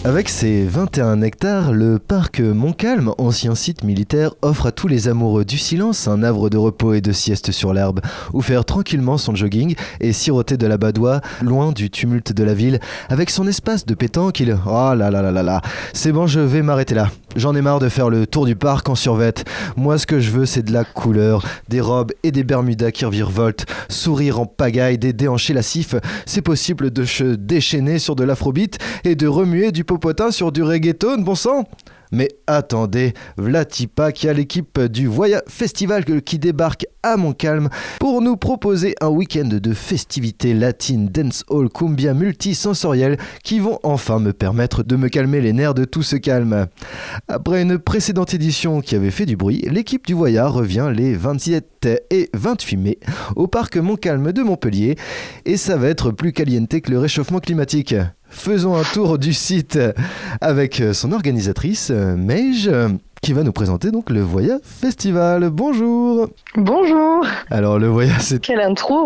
Avec ses 21 hectares, le parc Montcalm, ancien site militaire, offre à tous les amoureux du silence un havre de repos et de sieste sur l'herbe, où faire tranquillement son jogging et siroter de la badoie, loin du tumulte de la ville, avec son espace de pétanque. Oh là là là là là, c'est bon, je vais m'arrêter là. J'en ai marre de faire le tour du parc en survette. Moi, ce que je veux, c'est de la couleur, des robes et des bermudas qui revirevoltent, sourire en pagaille, des déhanchés lascifs. C'est possible de se déchaîner sur de l'afrobeat et de remuer du popotin sur du reggaeton, bon sang. Mais attendez, Vlatipa qui a l'équipe du Voya Festival qui débarque à Montcalm pour nous proposer un week-end de festivités latines, dancehall, cumbia multisensorielles qui vont enfin me permettre de me calmer les nerfs de tout ce calme. Après une précédente édition qui avait fait du bruit, l'équipe du Voya revient les 27 et 28 mai au parc Montcalm de Montpellier et ça va être plus caliente que le réchauffement climatique. Faisons un tour du site avec son organisatrice, Meige, qui va nous présenter donc le Voya Festival. Bonjour. Bonjour. Alors le Voya, c'est... Quelle intro.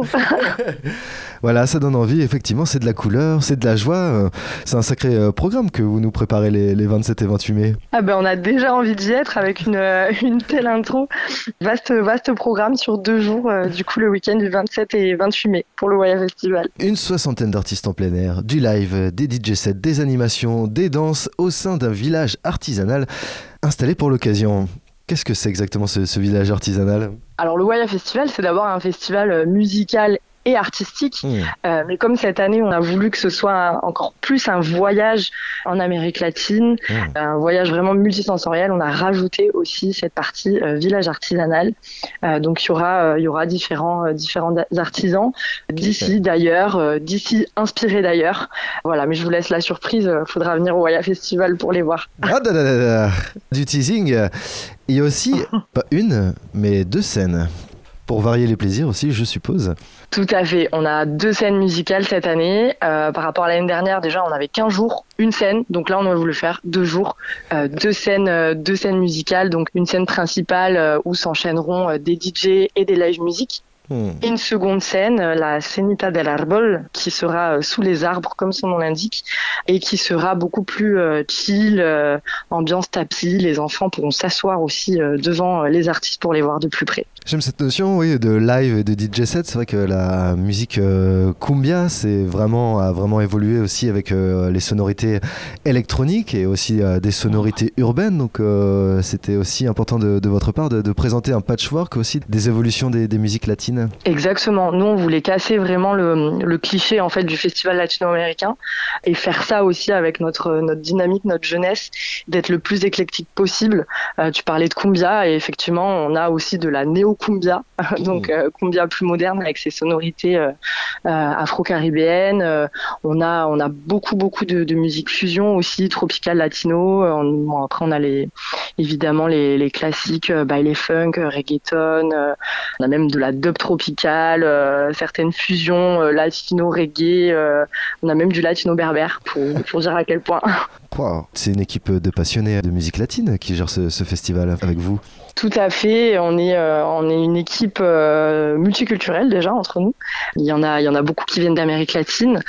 Voilà, ça donne envie, effectivement, c'est de la couleur, c'est de la joie. C'est un sacré programme que vous nous préparez les 27 et 28 mai. Ah ben on a déjà envie d'y être avec une telle intro. Vaste programme sur 2 jours, du coup le week-end du 27 et 28 mai pour le Voya Festival. Une 60aine d'artistes en plein air, du live, des DJ sets, des animations, des danses au sein d'un village artisanal installé pour l'occasion. Qu'est-ce que c'est exactement ce village artisanal ? Alors le Voya Festival, c'est d'abord un festival musical et artistique, mais comme cette année on a voulu que ce soit encore plus un voyage en Amérique latine, un voyage vraiment multisensoriel, on a rajouté aussi cette partie village artisanal. Donc il y aura différents artisans d'ici d'ailleurs, d'ici inspirés d'ailleurs. Voilà, mais je vous laisse la surprise, faudra venir au Voya Festival pour les voir. Du teasing, il y a aussi pas une mais 2 scènes. Pour varier les plaisirs aussi, je suppose. Tout à fait. On a 2 scènes musicales cette année. Par rapport à l'année dernière, déjà, on avait 15 jours, une scène. Donc là, on a voulu faire 2 jours, 2 scènes musicales. Donc une scène principale où s'enchaîneront des DJ et des live music. Et une seconde scène, la Cenita del Árbol, qui sera sous les arbres, comme son nom l'indique, et qui sera beaucoup plus chill, ambiance tapis. Les enfants pourront s'asseoir aussi devant les artistes pour les voir de plus près. J'aime cette notion, oui, de live et de DJ set. C'est vrai que la musique cumbia, a vraiment évolué aussi avec les sonorités électroniques et aussi des sonorités urbaines. Donc c'était aussi important de votre part de présenter un patchwork aussi des évolutions des musiques latines. Exactement. Nous, on voulait casser vraiment le cliché en fait du festival latino-américain et faire ça aussi avec notre dynamique, notre jeunesse, d'être le plus éclectique possible. Tu parlais de cumbia et effectivement, on a aussi de la néo-cumbia, donc cumbia plus moderne avec ses sonorités afro-caribéennes. On a beaucoup de musique fusion aussi, tropicale latino. Après, on a évidemment les classiques, baile funk, reggaeton. On a même de la dub tropicale, certaines fusions latino-reggae, on a même du latino-berbère pour dire à quel point. Wow. C'est une équipe de passionnés de musique latine qui gère ce festival avec vous. Tout à fait, on est une équipe multiculturelle déjà entre nous. Il y en a beaucoup qui viennent d'Amérique latine,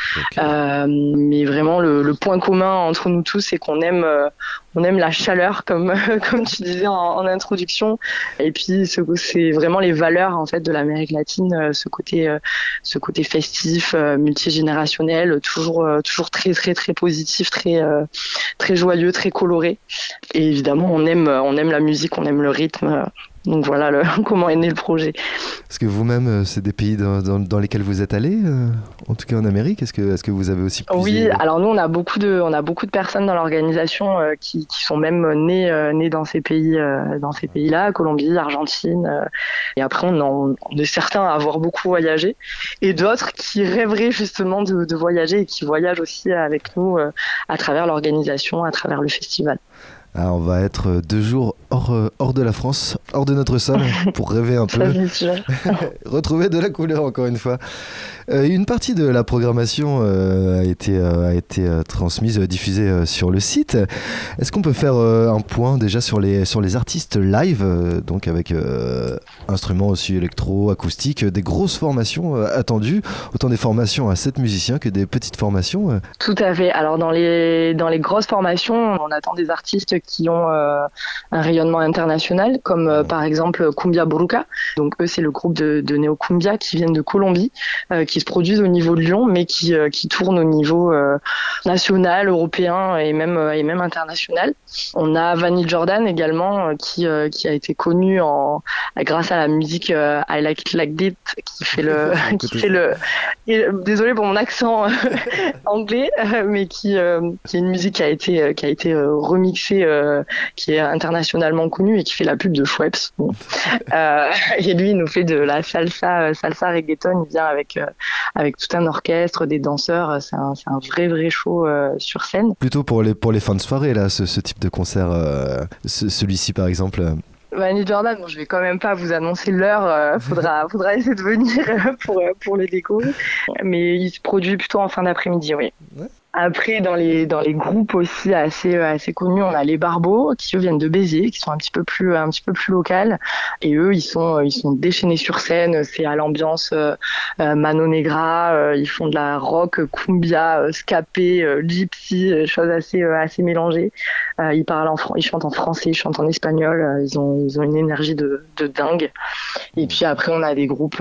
mais vraiment le point commun entre nous tous, c'est qu'on aime la chaleur, comme tu disais en introduction, et puis c'est vraiment les valeurs en fait de l'Amérique latine, ce côté festif, multigénérationnel, toujours très très très positif, très joyeux, très coloré. Et évidemment, on aime la musique, on aime le rythme. Donc voilà comment est né le projet. Est-ce que vous-même, c'est des pays dans lesquels vous êtes allés, en tout cas en Amérique? Est-ce que vous avez aussi puisé... Oui, alors nous on a beaucoup de personnes dans l'organisation qui sont même nées dans ces pays-là, Colombie, Argentine. Et après on est certains à avoir beaucoup voyagé et d'autres qui rêveraient justement de voyager et qui voyagent aussi avec nous à travers l'organisation, à travers le festival. Ah, on va être 2 jours hors de la France, hors de notre sol, pour rêver un peu. Retrouver de la couleur encore une fois. Une partie de la programmation a été transmise, diffusée sur le site. Est-ce qu'on peut faire un point déjà sur les artistes live, donc avec instruments aussi électro, acoustiques, des grosses formations attendues, autant des formations à 7 musiciens que des petites formations Tout à fait. Alors dans les grosses formations, on attend des artistes qui ont un rayonnement international, comme par exemple Cumbia Buruca. Donc eux, c'est le groupe de néo-cumbia qui viennent de Colombie, qui se produisent au niveau de Lyon, mais qui tournent au niveau national, européen et même international. On a Vanille Jordan également, qui a été connu grâce à la musique I Like It Like That, qui fait désolé pour mon accent anglais, mais qui est une musique qui a été remixée, qui est internationalement connue et qui fait la pub de Schweppes. Bon. Et lui, il nous fait de la salsa reggaeton. Il vient avec tout un orchestre, des danseurs. C'est un vrai show sur scène. Plutôt pour les fins de soirée, là, ce type de concert, celui-ci par exemple. Vanille Jordan, bon, je vais quand même pas vous annoncer l'heure, faudra essayer de venir pour le découvrir. Mais il se produit plutôt en fin d'après-midi, oui. Ouais. Après, dans les groupes aussi assez connus, on a les Barbeaux, qui eux viennent de Béziers, qui sont un petit peu plus locales. Et eux, ils sont déchaînés sur scène. C'est à l'ambiance Mano Negra. Ils font de la rock, cumbia, scapé, gypsy, choses assez mélangées. Ils chantent en français, ils chantent en espagnol. Ils ont une énergie de dingue. Et puis après, on a des groupes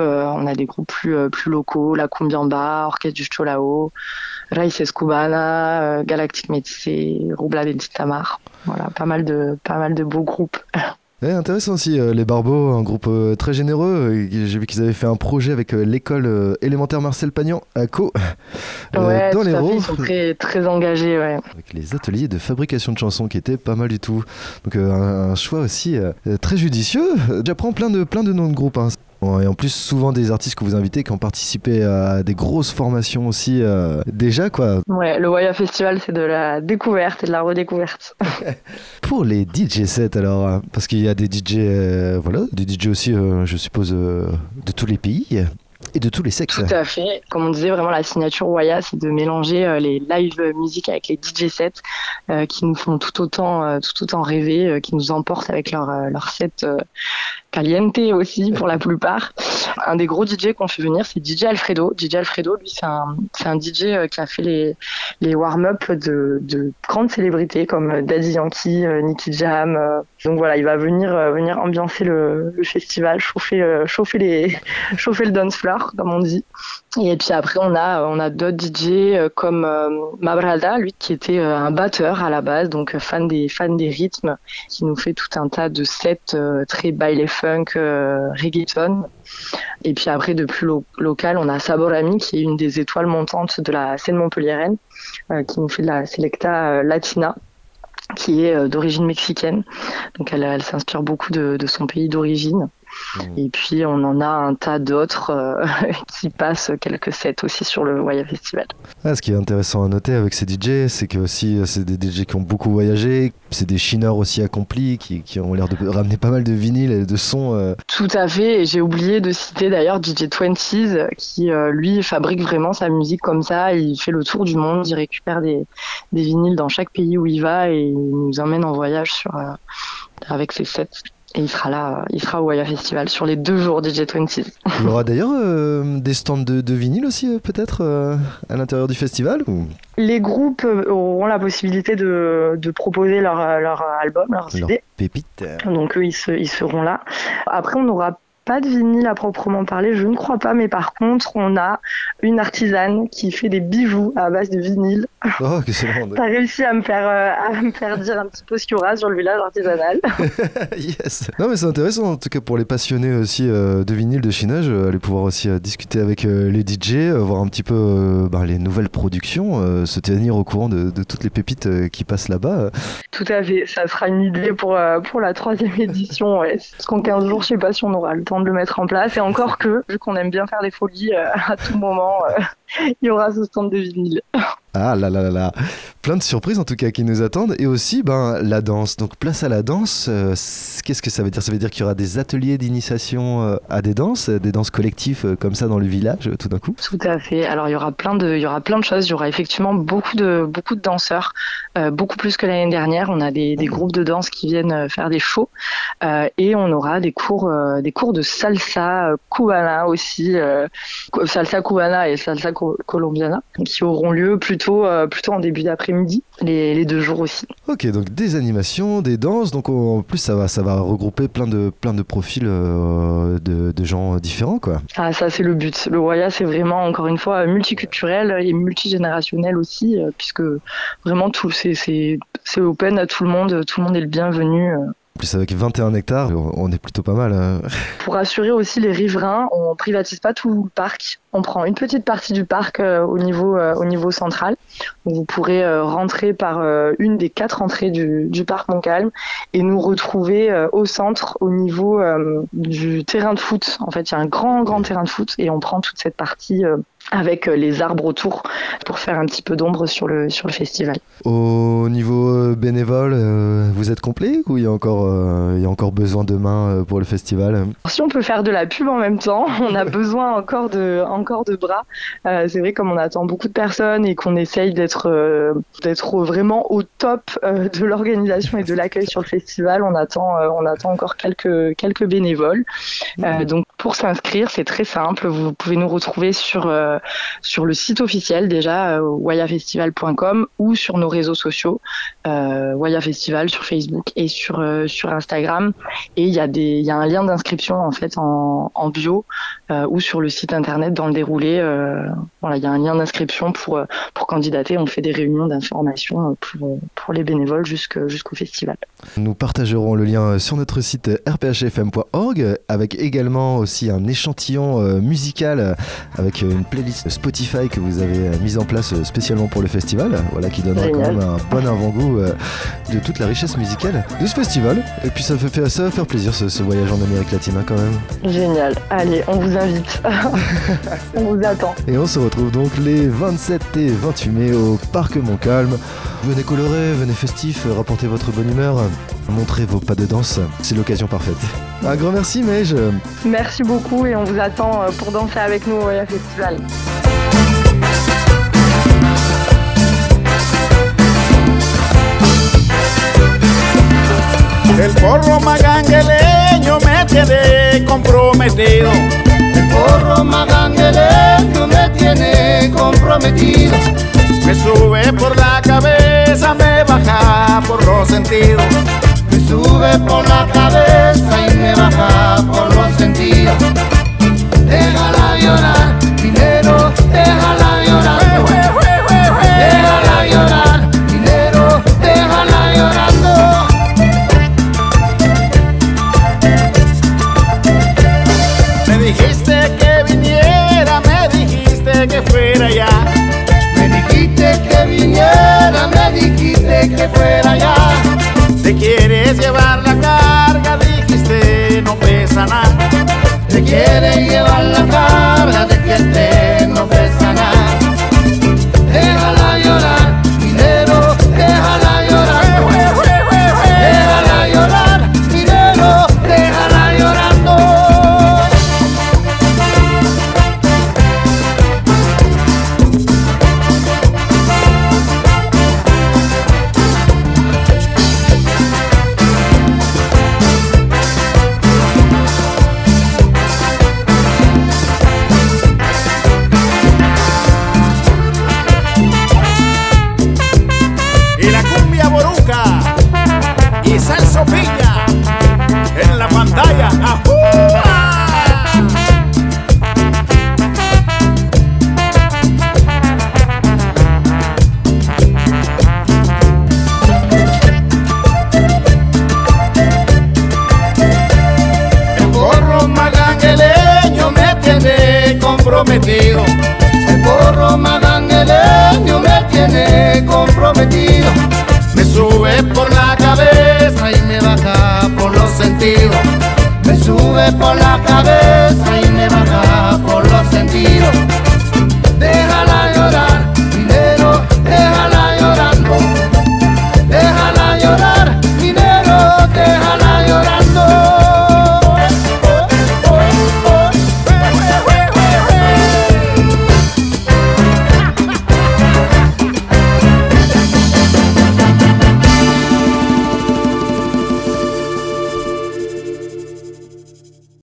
plus locaux, la Cumbiamba, Orchestre du Cholao, Raíces Cubana, Galactic Métissé, Rubla del Tamar. Voilà, pas mal de beaux groupes. Ouais, intéressant aussi, les Barbeaux, un groupe très généreux. J'ai vu qu'ils avaient fait un projet avec l'école élémentaire Marcel Pagnan à Caux, ouais, dans l'Hérault. Ils sont très, très engagés, ouais. Avec les ateliers de fabrication de chansons qui étaient pas mal du tout. Donc un choix aussi très judicieux. J'apprends plein de noms de groupes, hein. Et en plus, souvent des artistes que vous invitez qui ont participé à des grosses formations aussi déjà, quoi. Ouais, le Waya Festival, c'est de la découverte et de la redécouverte. Pour les DJ sets, alors, parce qu'il y a des DJ, des DJ aussi, je suppose, de tous les pays et de tous les sexes. Tout à fait. Comme on disait, vraiment la signature Waya, c'est de mélanger les live music avec les DJ sets qui nous font tout autant rêver, qui nous emportent avec leur set caliente aussi pour la plupart. Un des gros DJ qu'on fait venir, c'est DJ Alfredo. DJ Alfredo, lui, c'est un DJ qui a fait les warm-up de grandes célébrités comme Daddy Yankee, Nicky Jam. Donc voilà, il va venir ambiancer le festival, chauffer le dance floor, comme on dit. Et puis après, on a d'autres DJ comme Mabrada, lui, qui était un batteur à la base, donc fan des rythmes, qui nous fait tout un tas de sets très baile funk, reggaeton. Et puis après, de plus local, on a Saborami, qui est une des étoiles montantes de la scène montpelliéraine, qui nous fait de la selecta latina, qui est d'origine mexicaine. Donc elle s'inspire beaucoup de son pays d'origine. Et puis on en a un tas d'autres qui passent quelques sets aussi sur le Waya Festival. Ce qui est intéressant à noter avec ces DJ, c'est que aussi c'est des DJ qui ont beaucoup voyagé, c'est des chineurs aussi accomplis qui ont l'air de ramener pas mal de vinyles et de sons. Tout à fait, et j'ai oublié de citer d'ailleurs DJ 20s qui lui fabrique vraiment sa musique comme ça, il fait le tour du monde, il récupère des vinyles dans chaque pays où il va et il nous emmène en voyage avec ses sets. Et il sera au Waya Festival sur les 2 jours DJ 20s. Il y aura d'ailleurs des stands de vinyle aussi, peut-être, à l'intérieur du festival ou... Les groupes auront la possibilité de proposer leur album, leur CD. Leur pépite. Donc eux, ils seront là. Après, on n'aura pas de vinyle à proprement parler, je ne crois pas, mais par contre, on a une artisane qui fait des bijoux à base de vinyle. Oh, excellent. T'as réussi à me faire dire un petit peu ce qu'il y aura sur le village artisanal. Yes. Non, mais c'est intéressant, en tout cas pour les passionnés aussi de vinyle, de chinage, aller pouvoir aussi discuter avec les DJ, voir un petit peu les nouvelles productions, se tenir au courant de toutes les pépites qui passent là-bas. Tout à fait, ça sera une idée pour la 3e édition. Ouais. Parce qu'en 15 jours, je sais pas si on aura le temps de le mettre en place. Et encore que, vu qu'on aime bien faire des folies à tout moment, il y aura ce stand de vinyle. Ah là là là là, Plein de surprises en tout cas qui nous attendent. Et aussi la danse. Donc place à la danse, qu'est-ce que ça veut dire? Ça veut dire qu'il y aura des ateliers d'initiation à des danses collectives comme ça dans le village tout d'un coup? Tout à fait. Alors il y aura plein de choses. Il y aura effectivement beaucoup de danseurs, beaucoup plus que l'année dernière. On a des groupes de danse qui viennent faire des shows et on aura des cours de salsa cubana aussi, salsa cubana et salsa colombiana qui auront lieu plutôt en début d'après-midi, les 2 jours aussi. Ok, donc des animations, des danses, donc en plus ça va regrouper plein de profils de gens différents quoi. Ah, ça c'est le but. Le Waya c'est vraiment encore une fois multiculturel et multigénérationnel aussi, puisque vraiment tout c'est open à tout le monde est le bienvenu. En plus avec 21 hectares, on est plutôt pas mal. Pour assurer aussi les riverains, on privatise pas tout le parc. On prend une petite partie du parc au niveau central. Donc vous pourrez rentrer par une des 4 entrées du parc Montcalm et nous retrouver au centre au niveau du terrain de foot. En fait, il y a un grand terrain de foot et on prend toute cette partie avec les arbres autour pour faire un petit peu d'ombre sur le festival. Au niveau bénévole, vous êtes complet ou il y a encore besoin de mains pour le festival? Si on peut faire de la pub en même temps, on a besoin encore de bras. C'est vrai, comme on attend beaucoup de personnes et qu'on essaye d'être vraiment au top de l'organisation et de l'accueil sur le festival, on attend encore quelques bénévoles. Donc pour s'inscrire, c'est très simple. Vous pouvez nous retrouver sur le site officiel déjà, wayafestival.com, ou sur nos réseaux sociaux, Waya Festival sur Facebook et sur Instagram. Et il y a un lien d'inscription en fait en bio ou sur le site internet dans le déroulé. Il y a un lien d'inscription pour candidater. On fait des réunions d'information pour les bénévoles jusqu'au festival. Nous partagerons le lien sur notre site rphfm.org avec également aussi un échantillon musical avec une playlist Spotify que vous avez mise en place spécialement pour le festival, qui donnera quand même un bon avant-goût de toute la richesse musicale de ce festival. Et puis ça va faire plaisir ce voyage en Amérique latine quand même. Génial, allez, on vous invite. On vous attend. Et on se retrouve donc les 27 et 28 mai au Parc Montcalm. Venez colorer, venez festif, rapportez votre bonne humeur, montrez vos pas de danse, c'est l'occasion parfaite. Un grand merci Meige. Merci beaucoup et on vous attend pour danser avec nous au Waya Festival. El porro magangueleño me tiene comprometido. El porro magangueleño me tiene comprometido. Me sube por la cabeza, me baja por los sentidos. Me sube por la cabeza y me baja por los sentidos. Déjala llorar, dinero, déjala llorar. Déjala llorar, dinero, déjala llorando. Me dijiste que viniera, me dijiste que fuera ya. Me dijiste que viniera, me dijiste que fuera ya. Te quieres llevar la carga, dijiste no pesa nada. Te quieres llevar la carga de que el no pesa nada. Déjala llorar, dinero, déjala llorar. Déjala llorar, dinero, déjala llorando. Y Celso Piña en la pantalla. ¡Ajúa! El porro magangueleño me tiene comprometido. El porro magangueleño me tiene comprometido. Me sube por la cabeza y me baja por los sentidos. Me sube por la cabeza y me baja por los sentidos. Déjala